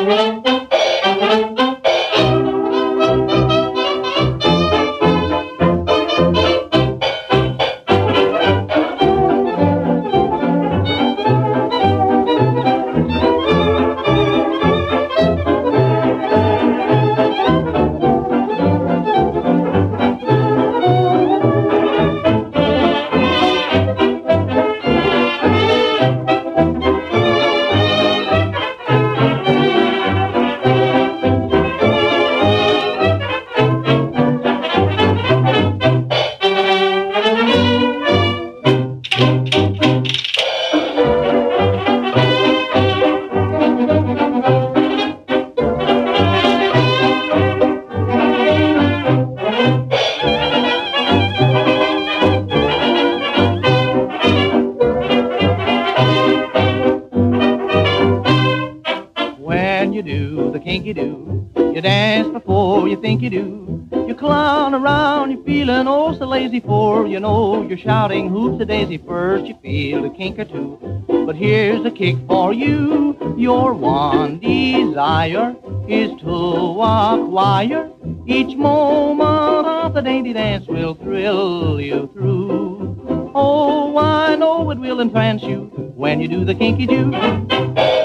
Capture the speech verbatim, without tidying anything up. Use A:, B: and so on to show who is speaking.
A: When you do the kinky do, you dance before you think you do. You clown around, you're feeling oh so lazy, for you know you're shouting hoops a daisy. First you feel a kink or two, but here's a kick for you. Your one desire is to acquire each moment of the dainty dance will thrill you through. Oh, I know it will entrance you when you do the kinky do.